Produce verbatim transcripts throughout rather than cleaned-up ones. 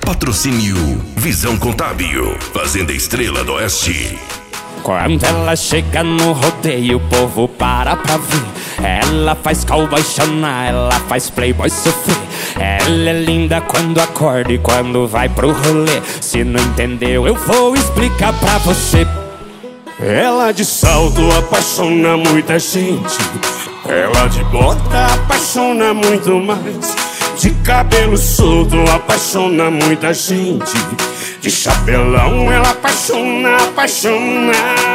Patrocínio Visão Contábil, Fazenda Estrela do Oeste. Quando ela chega no rodeio, o povo para pra ver. Ela faz cowboy chorar, ela faz playboy sofrer. Ela é linda quando acorda e quando vai pro rolê. Se não entendeu, eu vou explicar pra você. Ela de salto apaixona muita gente. Ela de bota apaixona muito mais. De cabelo solto apaixona muita gente. De chapelão ela apaixona, apaixona,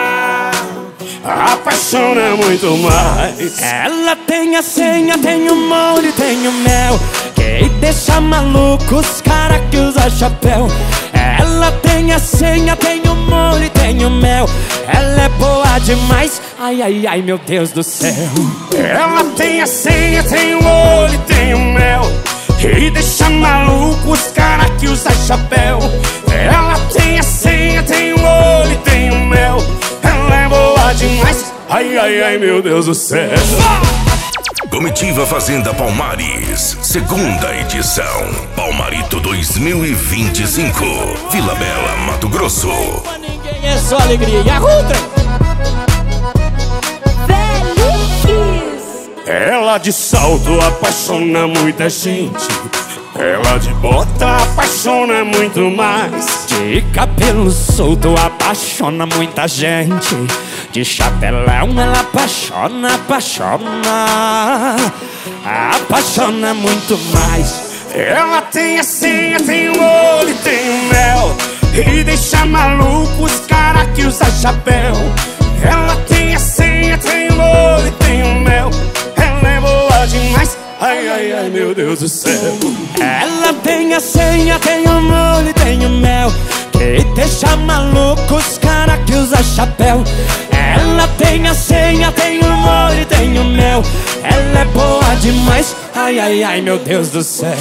apaixona muito mais. Ela tem a senha, tem o molho, tem o mel, que deixa maluco os cara que usa chapéu. Ela tem a senha, tem o molho, tem o mel. Ela é boa demais, ai, ai, ai, meu Deus do céu. Ela tem a senha, tem o molho, tem o mel, e deixa maluco os cara que usa chapéu. Ela tem a senha, tem o olho, tem o mel. Ela é boa demais, ai, ai, ai, meu Deus do céu. Comitiva Fazenda Palmares, segunda edição. Palmarito dois mil e vinte e cinco, Vila Bela, Mato Grosso. Pra ninguém é só alegria. E a outra? Ela de salto apaixona muita gente. Ela de bota apaixona muito mais. De cabelo solto apaixona muita gente. De chapelão ela apaixona, apaixona, apaixona muito mais. Ela tem a senha, tem o olho, tem o mel, e deixa maluco os cara que usa chapéu. Ela tem a senha, tem o olho, tem o mel. Ela é boa demais, ai, ai, ai, meu Deus do céu. Ela tem a senha, tem o molho, tem o mel, que deixa maluco os cara que usa chapéu. Ela tem a senha, tem o molho, tem o mel. Ela é boa demais, ai, ai, ai, meu Deus do céu.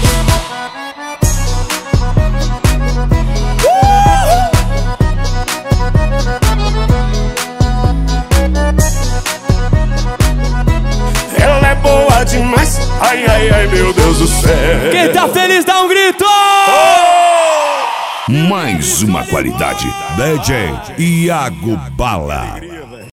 Ela é boa demais, ai, ai, ai, meu Deus do céu. Quem tá feliz dá um grito! Mais uma qualidade. D J Iago Bala.